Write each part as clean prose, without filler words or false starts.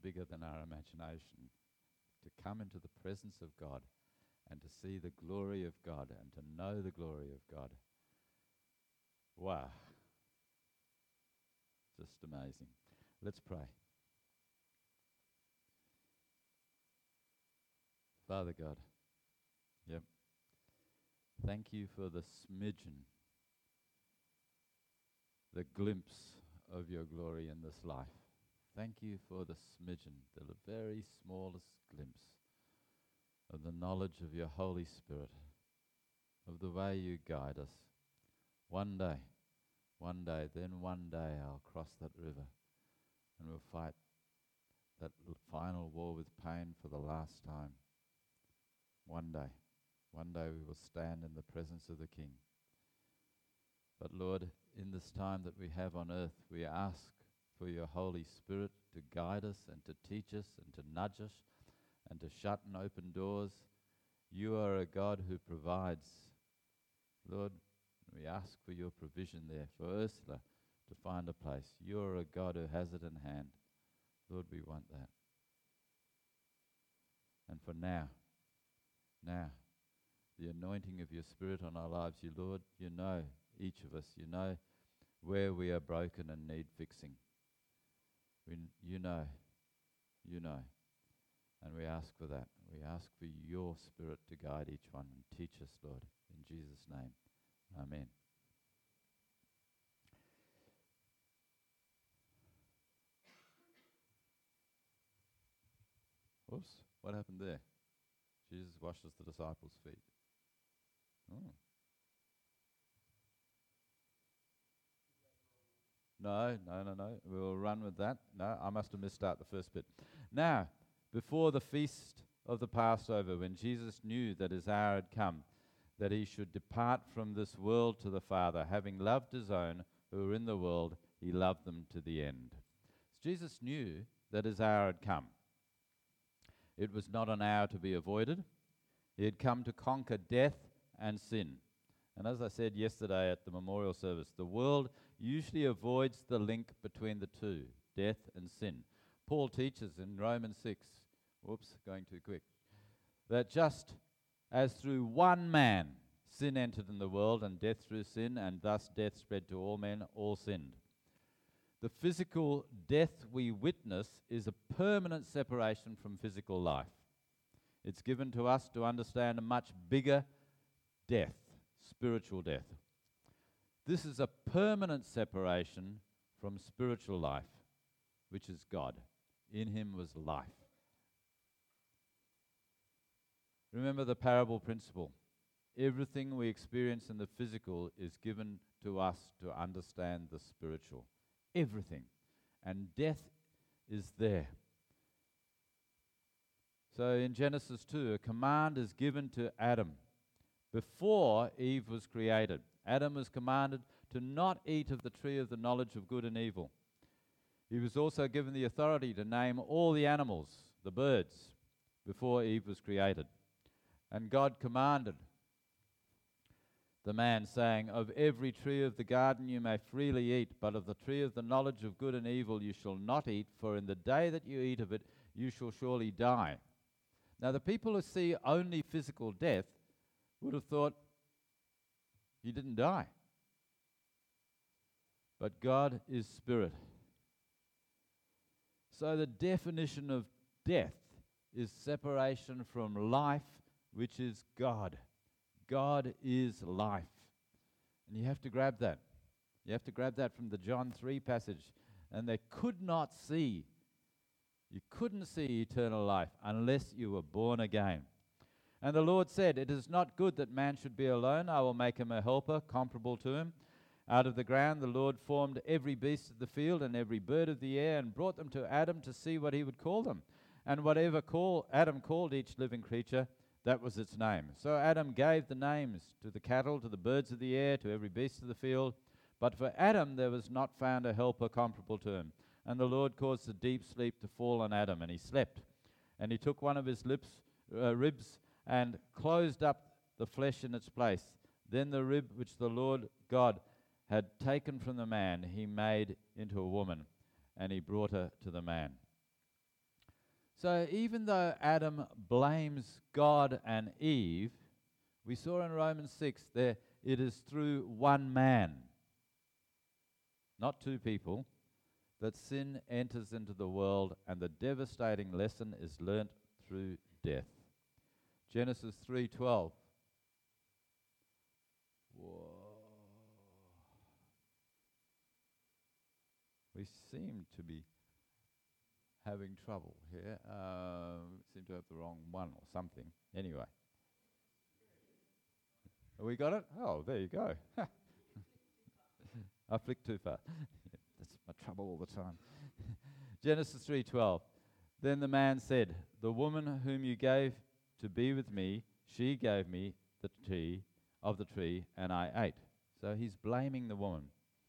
bigger than our imagination, to come into the presence of God and to see the glory of God and to know the glory of God. Wow. Just amazing. Let's pray. Father God, yep. Thank you for the smidgen, the glimpse of your glory in this life. Thank you for the smidgen, the very smallest glimpse of the knowledge of your Holy Spirit, of the way you guide us. One day, then one day I'll cross that river and we'll fight that final war with pain for the last time. One day we will stand in the presence of the King. But Lord, in this time that we have on earth, we ask for your Holy Spirit to guide us and to teach us and to nudge us and to shut and open doors. You are a God who provides. Lord, we ask for your provision there, for Ursula to find a place. You're a God who has it in hand. Lord, we want that. And for now, the anointing of your Spirit on our lives, you Lord, you know each of us, you know where we are broken and need fixing. You know. And we ask for that. We ask for your Spirit to guide each one and teach us, Lord, in Jesus' name. Amen. Whoops, what happened there? Jesus washes the disciples' feet. Oh. No. We'll run with that. No, I must have missed out the first bit. Now, before the feast of the Passover, when Jesus knew that his hour had come, that he should depart from this world to the Father, having loved his own who were in the world, he loved them to the end. So Jesus knew that his hour had come. It was not an hour to be avoided. He had come to conquer death and sin. And as I said yesterday at the memorial service, the world usually avoids the link between the two, death and sin. Paul teaches in Romans 6, going too quick, that just as through one man sin entered in the world, and death through sin, and thus death spread to all men, all sinned. The physical death we witness is a permanent separation from physical life. It's given to us to understand a much bigger death, spiritual death. This is a permanent separation from spiritual life, which is God. In him was life. Remember the parable principle. Everything we experience in the physical is given to us to understand the spiritual. Everything. And death is there. So in Genesis 2, a command is given to Adam before Eve was created. Adam was commanded to not eat of the tree of the knowledge of good and evil. He was also given the authority to name all the animals, the birds, before Eve was created. And God commanded the man, saying, "Of every tree of the garden you may freely eat, but of the tree of the knowledge of good and evil you shall not eat, for in the day that you eat of it you shall surely die." Now the people who see only physical death would have thought he didn't die. But God is spirit. So the definition of death is separation from life, which is God. God is life. And you have to grab that. You have to grab that from the John 3 passage. And they could not see. You couldn't see eternal life unless you were born again. And the Lord said, "It is not good that man should be alone. I will make him a helper comparable to him." Out of the ground the Lord formed every beast of the field and every bird of the air and brought them to Adam to see what he would call them. And whatever Adam called each living creature, that was its name. So Adam gave the names to the cattle, to the birds of the air, to every beast of the field. But for Adam there was not found a helper comparable to him. And the Lord caused a deep sleep to fall on Adam, and he slept. And he took one of his ribs and closed up the flesh in its place. Then the rib which the Lord God had taken from the man, he made into a woman, and he brought her to the man. So even though Adam blames God and Eve, we saw in Romans 6 there it is through one man, not two people, that sin enters into the world, and the devastating lesson is learnt through death. Genesis 3:12. Whoa. We seem to be having trouble here. Seem to have the wrong one or something. Anyway. We got it? Oh, there you go. I flicked too far. That's my trouble all the time. Genesis 3:12. Then the man said, "The woman whom you gave to be with me, she gave me the tree, and I ate." So he's blaming the woman.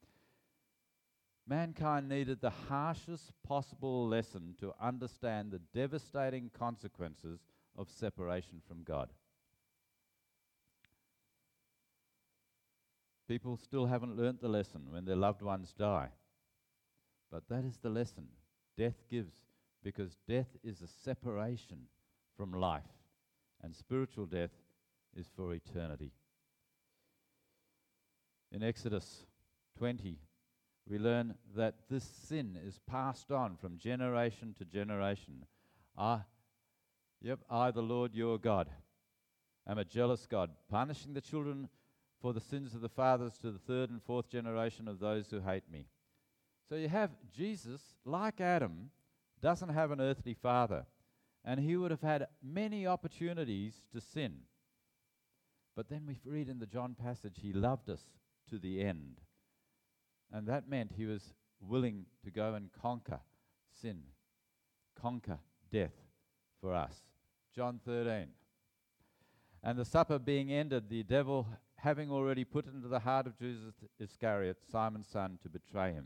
Mankind needed the harshest possible lesson to understand the devastating consequences of separation from God. People still haven't learnt the lesson when their loved ones die. But that is the lesson death gives, because death is a separation from life, and spiritual death is for eternity. In Exodus 20, we learn that this sin is passed on from generation to generation. I, the Lord your God, am a jealous God, punishing the children for the sins of the fathers to the third and fourth generation of those who hate me. So you have Jesus, like Adam, doesn't have an earthly father, and he would have had many opportunities to sin. But then we read in the John passage, he loved us to the end. And that meant he was willing to go and conquer sin, conquer death for us. John 13. And the supper being ended, the devil, having already put into the heart of Judas Iscariot, Simon's son, to betray him.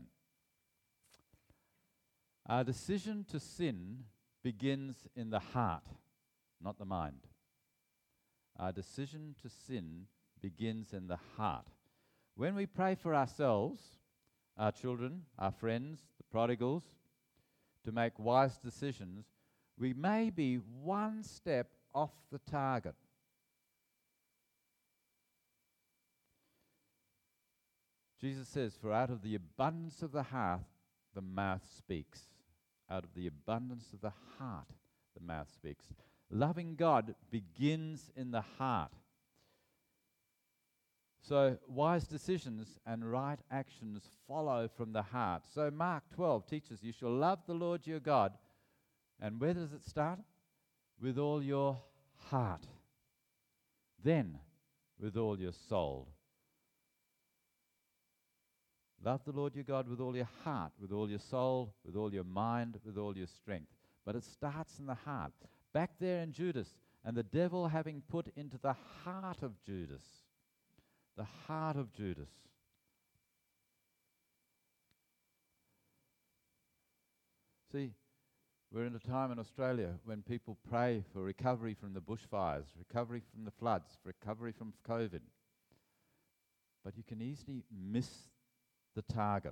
Our decision to sin begins in the heart, not the mind. Our decision to sin begins in the heart. When we pray for ourselves, our children, our friends, the prodigals, to make wise decisions, we may be one step off the target. Jesus says, "For out of the abundance of the heart, the mouth speaks." Out of the abundance of the heart, the mouth speaks. Loving God begins in the heart. So wise decisions and right actions follow from the heart. So Mark 12 teaches you shall love the Lord your God. And where does it start? With all your heart. Then with all your soul. Love the Lord your God with all your heart, with all your soul, with all your mind, with all your strength. But it starts in the heart. Back there in Judas, and the devil having put into the heart of Judas. The heart of Judas. See, we're in a time in Australia when people pray for recovery from the bushfires, recovery from the floods, recovery from COVID. But you can easily miss the target.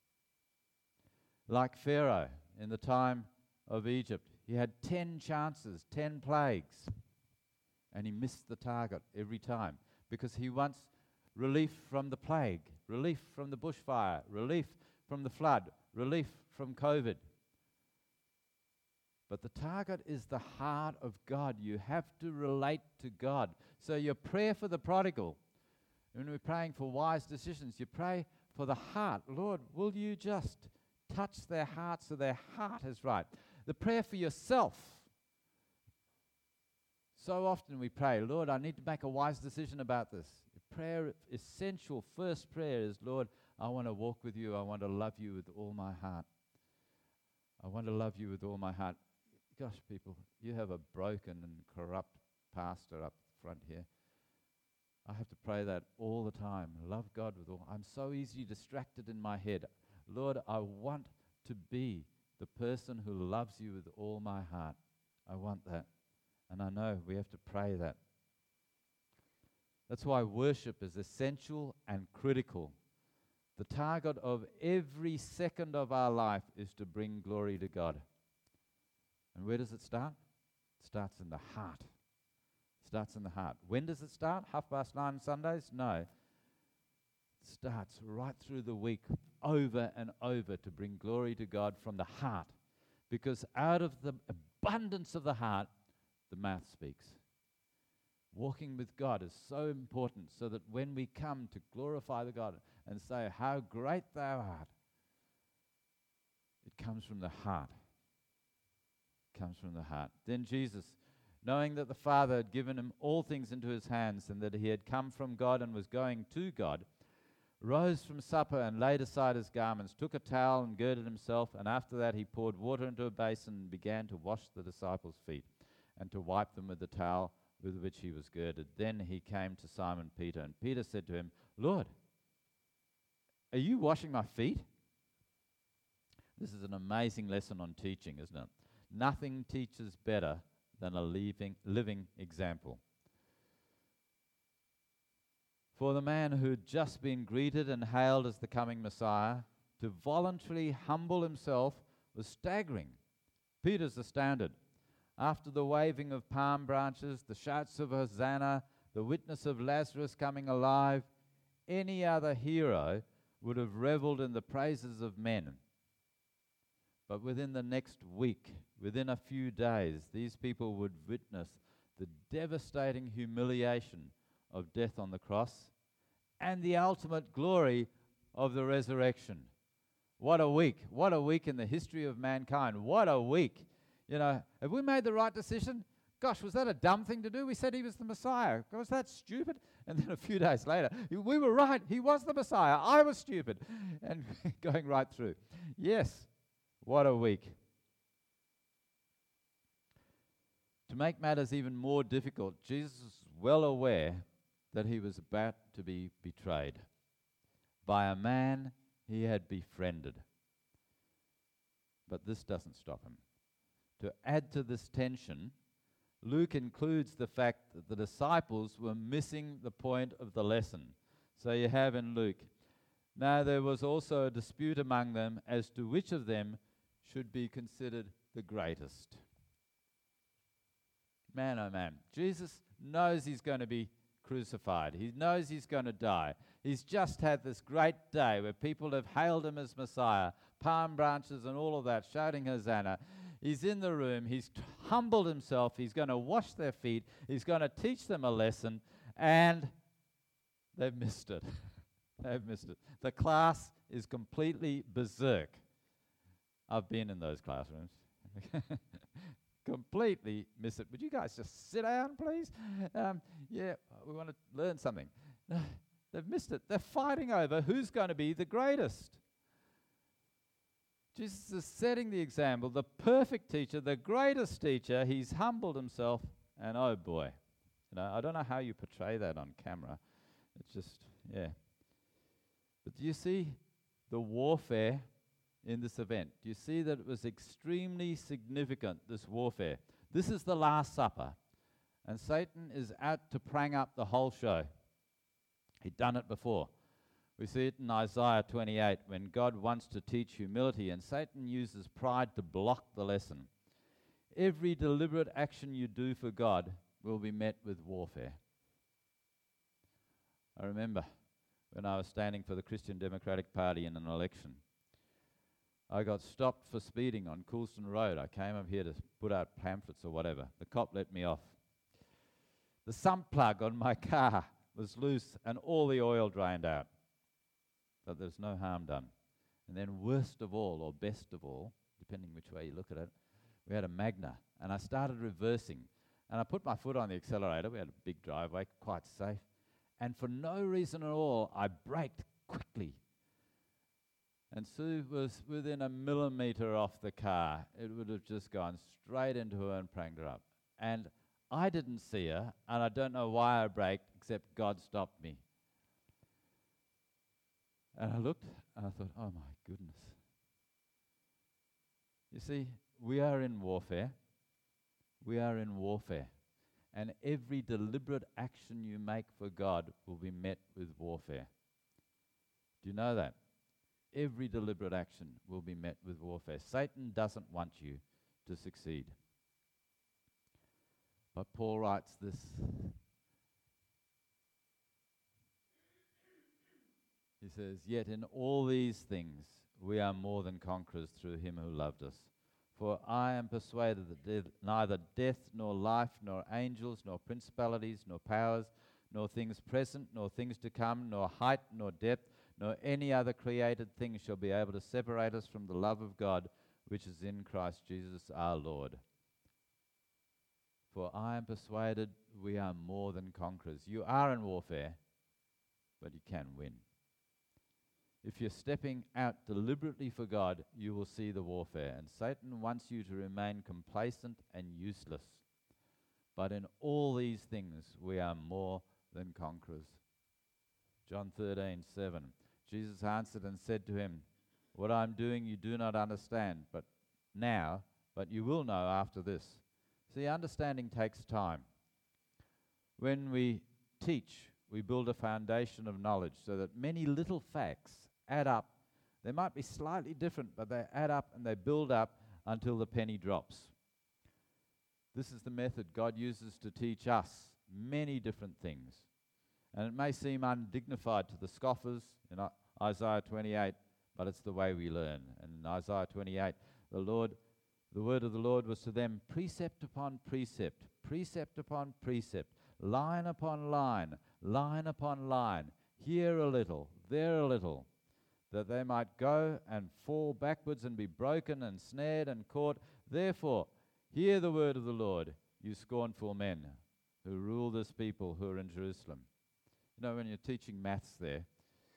Like Pharaoh in the time of Egypt, he had 10 chances, 10 plagues, and he missed the target every time because he wants relief from the plague, relief from the bushfire, relief from the flood, relief from COVID. But the target is the heart of God. You have to relate to God. So your prayer for the prodigal, when we're praying for wise decisions, you pray for the heart. Lord, will you just touch their heart so their heart is right? The prayer for yourself. So often we pray, Lord, I need to make a wise decision about this. Prayer, essential first prayer is, Lord, I want to walk with you. I want to love you with all my heart. I want to love you with all my heart. Gosh, people, you have a broken and corrupt pastor up front here. I have to pray that all the time. Love God with all. I'm so easily distracted in my head. Lord, I want to be the person who loves you with all my heart. I want that. And I know we have to pray that. That's why worship is essential and critical. The target of every second of our life is to bring glory to God. And And where does it start? It starts in the heart. It starts in the heart. When does it start? 9:30 Sundays? No. It starts right through the week, over and over, to bring glory to God from the heart. Because out of the abundance of the heart, the mouth speaks. Walking with God is so important, so that when we come to glorify the God and say, how great thou art, it comes from the heart. It comes from the heart. Then Jesus, knowing that the Father had given him all things into his hands, and that he had come from God and was going to God, rose from supper and laid aside his garments, took a towel and girded himself, and after that he poured water into a basin and began to wash the disciples' feet and to wipe them with the towel with which he was girded. Then he came to Simon Peter, and Peter said to him, Lord, are you washing my feet? This is an amazing lesson on teaching, isn't it? Nothing teaches better than a living example. For the man who had just been greeted and hailed as the coming Messiah, to voluntarily humble himself was staggering. Peter's astounded. After the waving of palm branches, the shouts of Hosanna, the witness of Lazarus coming alive, any other hero would have reveled in the praises of men. But within the next week, within a few days, these people would witness the devastating humiliation of death on the cross and the ultimate glory of the resurrection. What a week. What a week in the history of mankind. What a week. You know, have we made the right decision? Gosh, was that a dumb thing to do? We said he was the Messiah. Was that stupid? And then a few days later, we were right. He was the Messiah. I was stupid. And going right through. Yes, what a week. To make matters even more difficult, Jesus was well aware that he was about to be betrayed by a man he had befriended. But this doesn't stop him. To add to this tension, Luke includes the fact that the disciples were missing the point of the lesson. So you have in Luke, now there was also a dispute among them as to which of them should be considered the greatest. Man, oh man, Jesus knows he's going to be crucified. He knows he's going to die. He's just had this great day where people have hailed him as Messiah, palm branches and all of that, shouting Hosanna. He's in the room. He's humbled himself. He's going to wash their feet. He's going to teach them a lesson, and they've missed it. They've missed it. The class is completely berserk. I've been in those classrooms. Completely miss it. Would you guys just sit down, please? Yeah, we want to learn something. No, they've missed it. They're fighting over who's going to be the greatest. Jesus is setting the example, the perfect teacher, the greatest teacher. He's humbled himself, and oh boy, I don't know how you portray that on camera. It's just, yeah. But do you see the warfare in this event? Do you see that it was extremely significant, this warfare? This is the Last Supper, and Satan is out to prang up the whole show. He'd done it before. We see it in Isaiah 28, when God wants to teach humility, and Satan uses pride to block the lesson. Every deliberate action you do for God will be met with warfare. I remember when I was standing for the Christian Democratic Party in an election. I got stopped for speeding on Coulston Road. I came up here to put out pamphlets or whatever. The cop let me off. The sump plug on my car was loose and all the oil drained out. But there's no harm done. And then worst of all, or best of all, depending which way you look at it, we had a Magna. And I started reversing. And I put my foot on the accelerator. We had a big driveway, quite safe. And for no reason at all, I braked quickly. And Sue was within a millimetre off the car. It would have just gone straight into her and pranged her up. And I didn't see her, and I don't know why I braked, except God stopped me. And I looked, and I thought, oh my goodness. You see, we are in warfare. We are in warfare. And every deliberate action you make for God will be met with warfare. Do you know that? Every deliberate action will be met with warfare. Satan doesn't want you to succeed. But Paul writes this. He says, "Yet in all these things we are more than conquerors through him who loved us. For I am persuaded that neither death, nor life, nor angels, nor principalities, nor powers, nor things present, nor things to come, nor height, nor depth, nor any other created thing shall be able to separate us from the love of God, which is in Christ Jesus our Lord. For I am persuaded we are more than conquerors." You are in warfare, but you can win. If you're stepping out deliberately for God, you will see the warfare. And Satan wants you to remain complacent and useless. But in all these things, we are more than conquerors. John 13:7. Jesus answered and said to him, "What I'm doing you do not understand, but you will know after this." See, understanding takes time. When we teach, we build a foundation of knowledge so that many little facts add up. They might be slightly different, but they add up and they build up until the penny drops. This is the method God uses to teach us many different things. And it may seem undignified to the scoffers in Isaiah 28, but it's the way we learn. And in Isaiah 28, the word of the Lord was to them precept upon precept, precept upon precept, line upon line, line upon line, here a little, there a little, that they might go and fall backwards and be broken and snared and caught. Therefore, hear the word of the Lord, you scornful men who rule this people who are in Jerusalem. You know, when you're teaching maths there,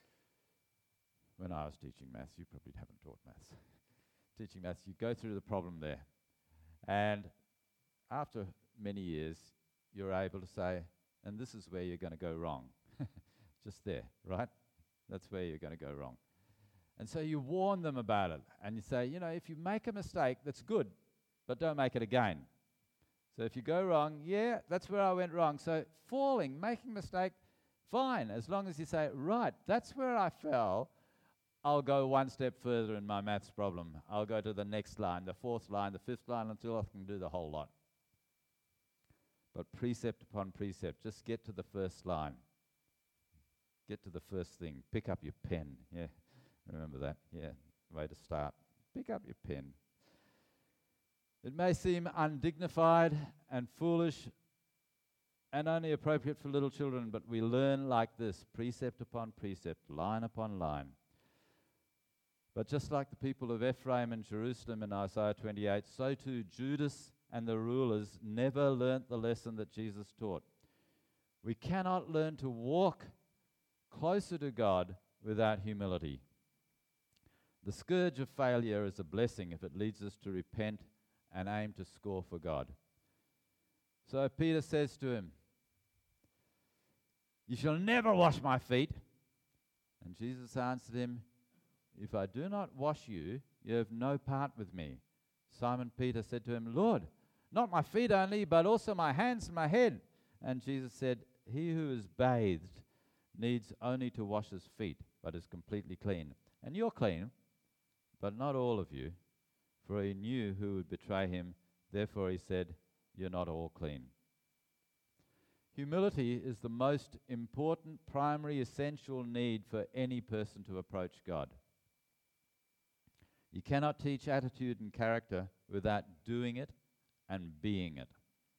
when I was teaching maths, you probably haven't taught maths. Teaching maths, you go through the problem there. And after many years, you're able to say, and this is where you're going to go wrong. Just there, right? That's where you're going to go wrong. And so you warn them about it. And you say, you know, if you make a mistake, that's good, but don't make it again. So if you go wrong, yeah, that's where I went wrong. So falling, making a mistake, fine, as long as you say, right, that's where I fell. I'll go one step further in my maths problem. I'll go to the next line, the fourth line, the fifth line, until I can do the whole lot. But precept upon precept, just get to the first line. Get to the first thing. Pick up your pen. Yeah, remember that? Yeah, way to start. Pick up your pen. It may seem undignified and foolish and only appropriate for little children, but we learn like this, precept upon precept, line upon line. But just like the people of Ephraim and Jerusalem in Isaiah 28, so too Judas and the rulers never learnt the lesson that Jesus taught. We cannot learn to walk closer to God without humility. The scourge of failure is a blessing if it leads us to repent and aim to score for God. So Peter says to him, "You shall never wash my feet." And Jesus answered him, "If I do not wash you, you have no part with me." Simon Peter said to him, "Lord, not my feet only, but also my hands and my head." And Jesus said, "He who is bathed needs only to wash his feet, but is completely clean. And you're clean, but not all of you." For he knew who would betray him. Therefore he said, "You're not all clean." Humility is the most important, primary, essential need for any person to approach God. You cannot teach attitude and character without doing it and being it.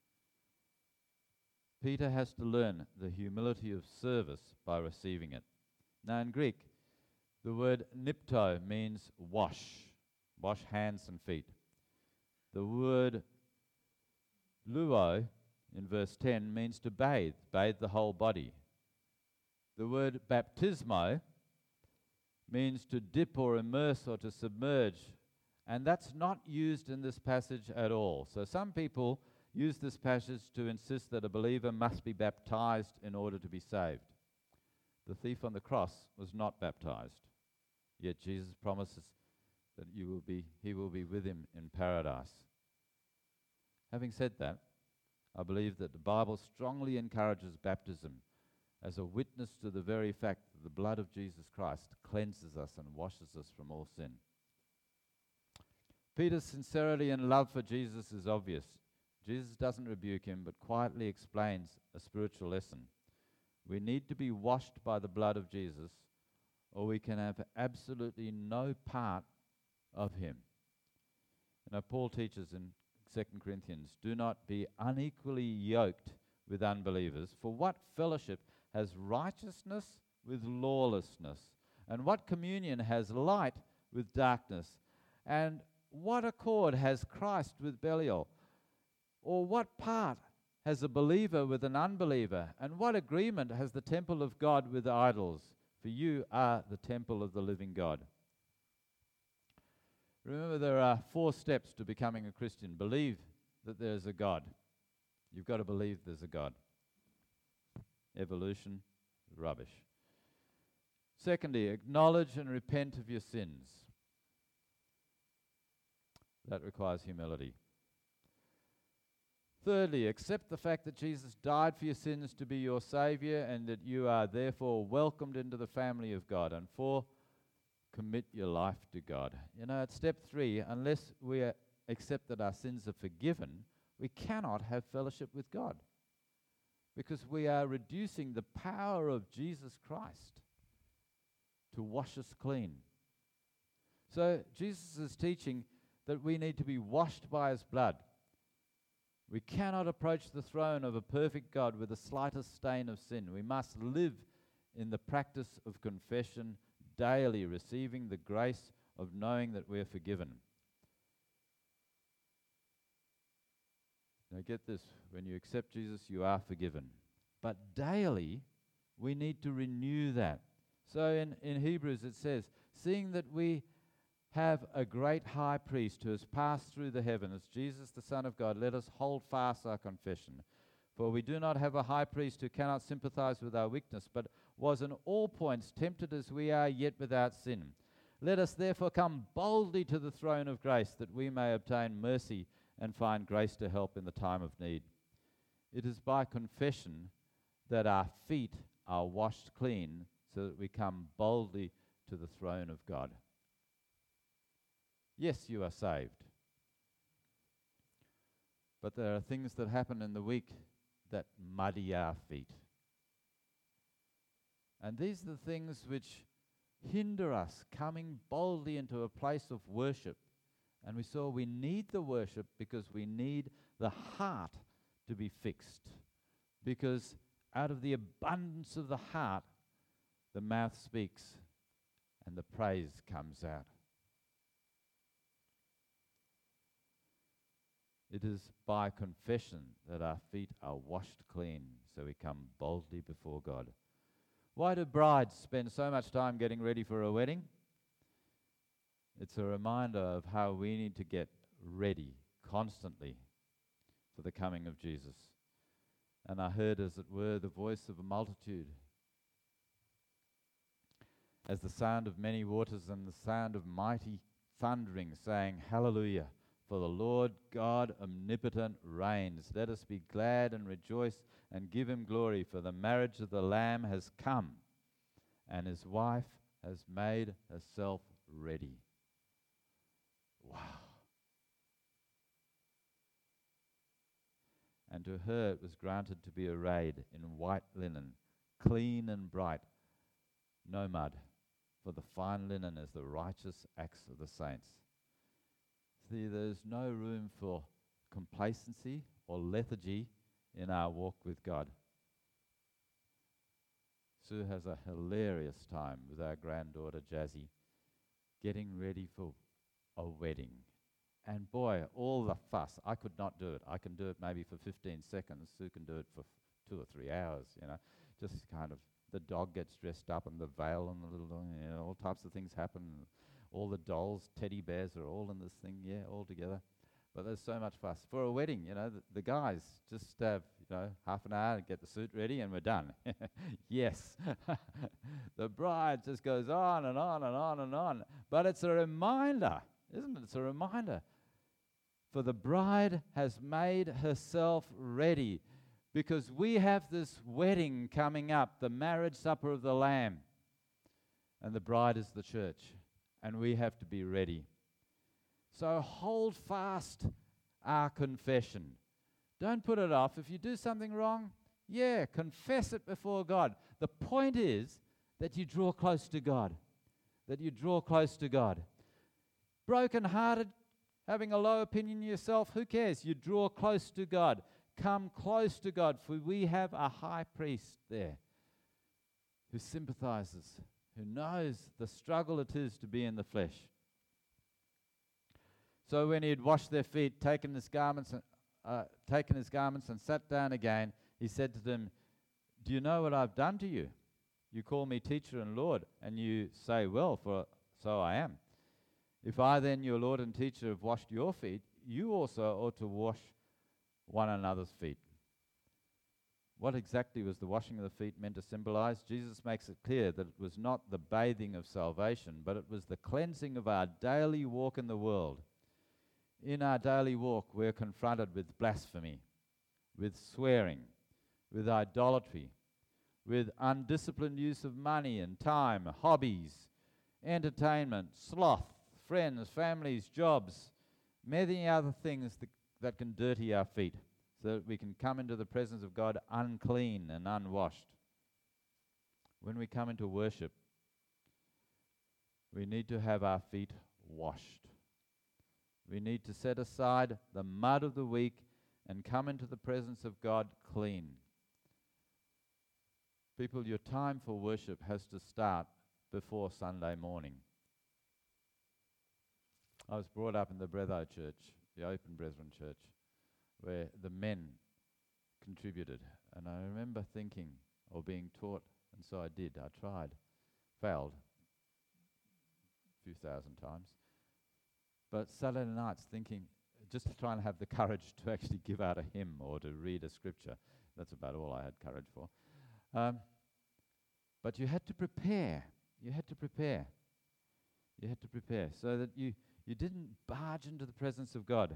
Peter has to learn the humility of service by receiving it. Now in Greek, the word nipto means wash hands and feet. The word luo in verse 10 means to bathe the whole body. The word baptismo means to dip or immerse or to submerge, and that's not used in this passage at all. So some people use this passage to insist that a believer must be baptized in order to be saved. The thief on the cross was not baptized, yet Jesus promises that he will be with him in paradise. Having said that, I believe that the Bible strongly encourages baptism as a witness to the very fact that the blood of Jesus Christ cleanses us and washes us from all sin. Peter's sincerity and love for Jesus is obvious. Jesus doesn't rebuke him, but quietly explains a spiritual lesson. We need to be washed by the blood of Jesus, or we can have absolutely no part of him. Paul teaches in 2 Corinthians, do not be unequally yoked with unbelievers, for what fellowship has righteousness with lawlessness? And what communion has light with darkness? And what accord has Christ with Belial? Or what part has a believer with an unbeliever? And what agreement has the temple of God with idols? For you are the temple of the living God. Remember, there are 4 steps to becoming a Christian. Believe that there's a God. You've got to believe there's a God. Evolution, rubbish. Secondly, acknowledge and repent of your sins. That requires humility. Thirdly, accept the fact that Jesus died for your sins to be your Savior and that you are therefore welcomed into the family of God. And 4, commit your life to God. At step 3, unless we accept that our sins are forgiven, we cannot have fellowship with God, because we are reducing the power of Jesus Christ to wash us clean. So Jesus is teaching that we need to be washed by his blood. We cannot approach the throne of a perfect God with the slightest stain of sin. We must live in the practice of confession daily, receiving the grace of knowing that we are forgiven. Now get this, when you accept Jesus, you are forgiven. But daily, we need to renew that. So in Hebrews it says, seeing that we have a great high priest who has passed through the heavens, Jesus the Son of God, let us hold fast our confession. For we do not have a high priest who cannot sympathize with our weakness, but was in all points tempted as we are, yet without sin. Let us therefore come boldly to the throne of grace, that we may obtain mercy and find grace to help in the time of need. It is by confession that our feet are washed clean, so that we come boldly to the throne of God. Yes, you are saved. But there are things that happen in the week that muddy our feet. And these are the things which hinder us coming boldly into a place of worship. And we saw we need the worship because we need the heart to be fixed. Because out of the abundance of the heart, the mouth speaks and the praise comes out. It is by confession that our feet are washed clean, so we come boldly before God. Why do brides spend so much time getting ready for a wedding? It's a reminder of how we need to get ready constantly for the coming of Jesus. And I heard, as it were, the voice of a multitude, as the sound of many waters and the sound of mighty thundering, saying, Hallelujah! For the Lord God omnipotent reigns. Let us be glad and rejoice and give him glory, for the marriage of the Lamb has come, and his wife has made herself ready. Wow. And to her it was granted to be arrayed in white linen, clean and bright, no mud, for the fine linen is the righteous acts of the saints. See, there's no room for complacency or lethargy in our walk with God. Sue has a hilarious time with our granddaughter Jazzy, getting ready for a wedding. And boy, all the fuss. I could not do it. I can do it maybe for 15 seconds. Sue can do it for 2 or 3 hours, Just kind of, the dog gets dressed up and the veil and the little, all types of things happen. All the dolls, teddy bears are all in this thing, all together. But there's so much fuss. For a wedding, the guys just have, half an hour to get the suit ready and we're done. Yes. The bride just goes on and on and on and on. But it's a reminder, isn't it? It's a reminder. For the bride has made herself ready, because we have this wedding coming up, the marriage supper of the Lamb. And the bride is the church. And we have to be ready. So hold fast our confession. Don't put it off. If you do something wrong, confess it before God. The point is that you draw close to God. That you draw close to God. Broken-hearted, having a low opinion of yourself, who cares? You draw close to God. Come close to God, for we have a high priest there who sympathizes, who knows the struggle it is to be in the flesh. So when he had washed their feet, taken his garments and sat down again, he said to them, "Do you know what I've done to you? You call me teacher and Lord, and you say, well, for so I am. If I then, your Lord and teacher, have washed your feet, you also ought to wash one another's feet." What exactly was the washing of the feet meant to symbolize? Jesus makes it clear that it was not the bathing of salvation, but it was the cleansing of our daily walk in the world. In our daily walk, we're confronted with blasphemy, with swearing, with idolatry, with undisciplined use of money and time, hobbies, entertainment, sloth, friends, families, jobs, many other things that can dirty our feet so that we can come into the presence of God unclean and unwashed. When we come into worship, we need to have our feet washed. We need to set aside the mud of the week and come into the presence of God clean. People, your time for worship has to start before Sunday morning. I was brought up in the Bretho Church, the Open Brethren Church, where the men contributed. And I remember thinking, or being taught, and so I did. I tried, failed a few thousand times. But Saturday nights thinking, just to try and have the courage to actually give out a hymn or to read a scripture. That's about all I had courage for. But you had to prepare. You had to prepare so that you didn't barge into the presence of God.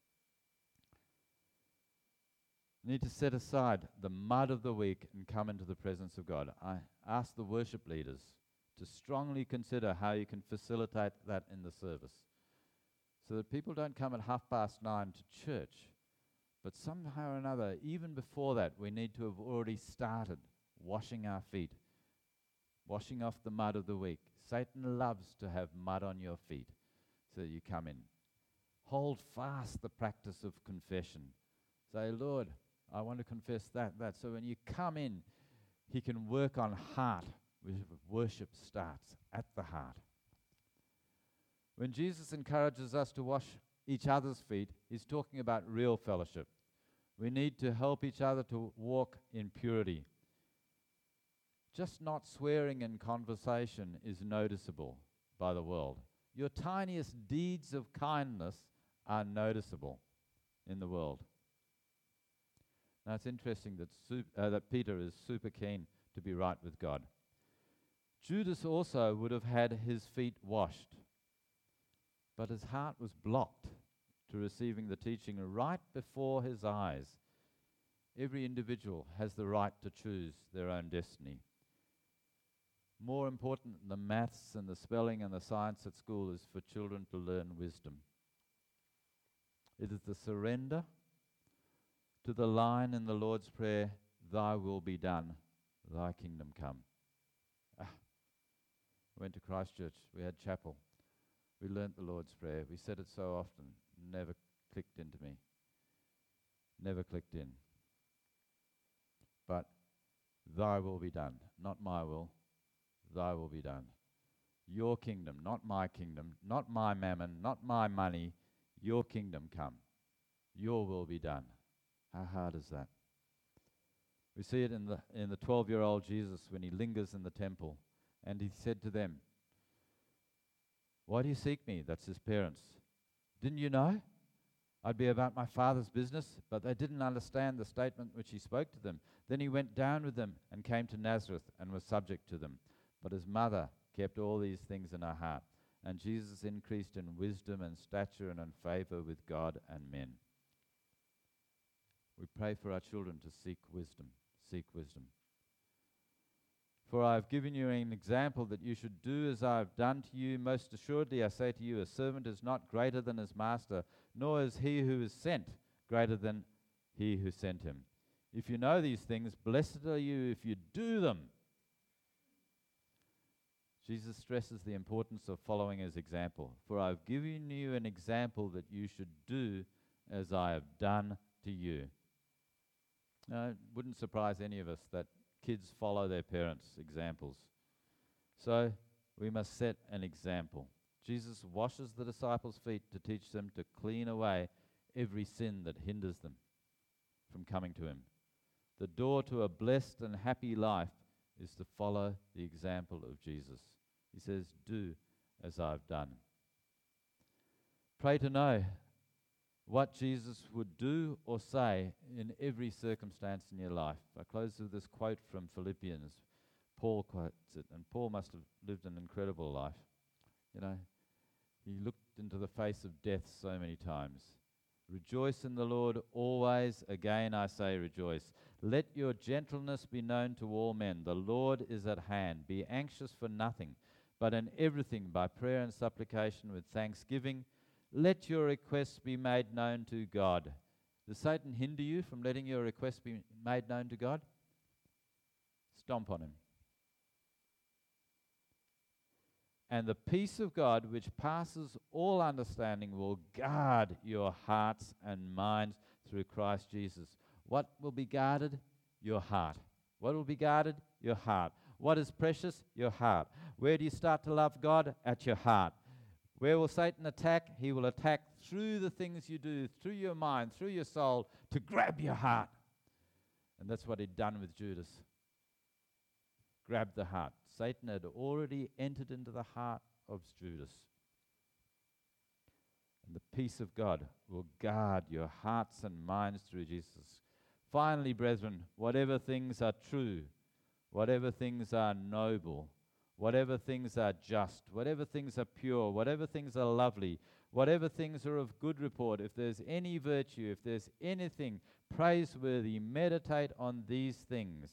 You need to set aside the mud of the week and come into the presence of God. I ask the worship leaders to strongly consider how you can facilitate that in the service so that people don't come at 9:30 to church, but somehow or another, even before that, we need to have already started washing our feet, washing off the mud of the week. Satan loves to have mud on your feet so that you come in. Hold fast the practice of confession. Say, Lord, I want to confess that. So when you come in, he can work on heart. Worship starts at the heart. When Jesus encourages us to wash each other's feet, he's talking about real fellowship. We need to help each other to walk in purity. Just not swearing in conversation is noticeable by the world. Your tiniest deeds of kindness are noticeable in the world. Now it's interesting that Peter is super keen to be right with God. Judas also would have had his feet washed, but his heart was blocked to receiving the teaching right before his eyes. Every individual has the right to choose their own destiny. More important than the maths and the spelling and the science at school is for children to learn wisdom. It is the surrender to the line in the Lord's Prayer, "Thy will be done, thy kingdom come." Went to Christchurch, we had chapel. We learnt the Lord's Prayer. We said it so often, never clicked into me. Never clicked in. But thy will be done, not my will, thy will be done. Your kingdom, not my kingdom, not my mammon, not my money, your kingdom come. Your will be done. How hard is that? We see it in the 12-year-old Jesus when he lingers in the temple, and he said to them, "Why do you seek me?" That's his parents. "Didn't you know I'd be about my Father's business?" But they didn't understand the statement which he spoke to them. Then he went down with them and came to Nazareth and was subject to them. But his mother kept all these things in her heart. And Jesus increased in wisdom and stature and in favor with God and men. We pray for our children to seek wisdom. Seek wisdom. "For I have given you an example that you should do as I have done to you. Most assuredly I say to you, a servant is not greater than his master, nor is he who is sent greater than he who sent him. If you know these things, blessed are you if you do them. Jesus stresses the importance of following his example. For I've given you an example that you should do as I have done to you. Now, it wouldn't surprise any of us that kids follow their parents' examples. So we must set an example. Jesus washes the disciples' feet to teach them to clean away every sin that hinders them from coming to him. The door to a blessed and happy life is to follow the example of Jesus. He says, do as I've done. Pray to know what Jesus would do or say in every circumstance in your life. I close with this quote from Philippians. Paul quotes it, and Paul must have lived an incredible life. You know, he looked into the face of death so many times. Rejoice in the Lord always. Again I say rejoice. Let your gentleness be known to all men. The Lord is at hand. Be anxious for nothing, but in everything by prayer and supplication with thanksgiving, let your requests be made known to God. Does Satan hinder you from letting your requests be made known to God? Stomp on him. And the peace of God, which passes all understanding, will guard your hearts and minds through Christ Jesus. What will be guarded? Your heart. What will be guarded? Your heart. What is precious? Your heart. Where do you start to love God? At your heart. Where will Satan attack? He will attack through the things you do, through your mind, through your soul, to grab your heart. And that's what he'd done with Judas. Grabbed the heart. Satan had already entered into the heart of Judas. And the peace of God will guard your hearts and minds through Jesus. Finally, brethren, whatever things are true, whatever things are noble, whatever things are just, whatever things are pure, whatever things are lovely, whatever things are of good report, if there's any virtue, if there's anything praiseworthy, meditate on these things.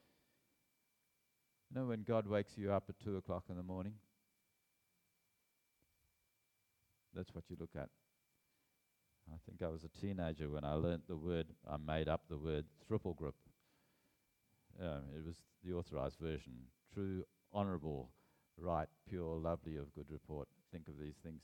You know when God wakes you up at 2 o'clock in the morning? That's what you look at. I think I was a teenager when I learnt the word, I made up the word thruppelgrup. It was the authorized version. True, honourable, right, pure, lovely, of good report. Think of these things.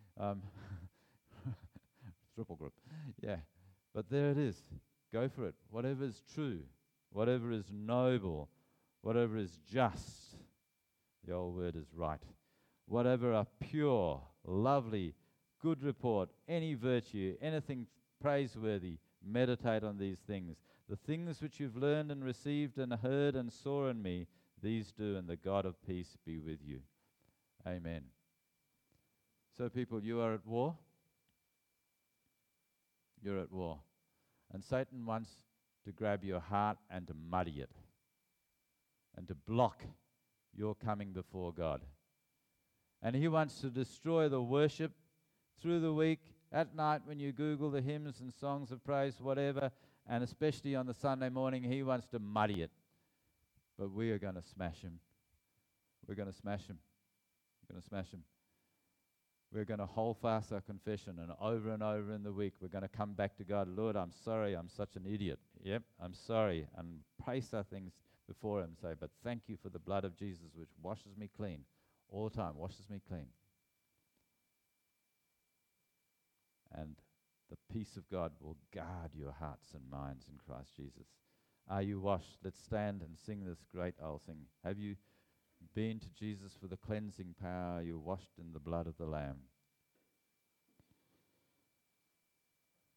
Thruppelgrup. Yeah. But there it is. Go for it. Whatever is true, whatever is noble, whatever is just, the old word is right. Whatever are pure, lovely, good report, any virtue, anything praiseworthy, meditate on these things. The things which you've learned and received and heard and saw in me, these do, and the God of peace be with you. Amen. So people, you are at war. You're at war. And Satan wants to grab your heart and to muddy it and to block your coming before God. And he wants to destroy the worship through the week, at night when you Google the hymns and songs of praise, whatever, and especially on the Sunday morning, he wants to muddy it. But we are going to smash him. We're going to smash him. We're going to smash him. We're going to hold fast our confession, and over in the week, we're going to come back to God. Lord, I'm sorry, I'm such an idiot. Yep, I'm sorry. And praise our things before him. Say, but thank you for the blood of Jesus, which washes me clean all the time, washes me clean. And the peace of God will guard your hearts and minds in Christ Jesus. Are you washed? Let's stand and sing this great old thing. Have you been to Jesus for the cleansing power? You're washed in the blood of the Lamb.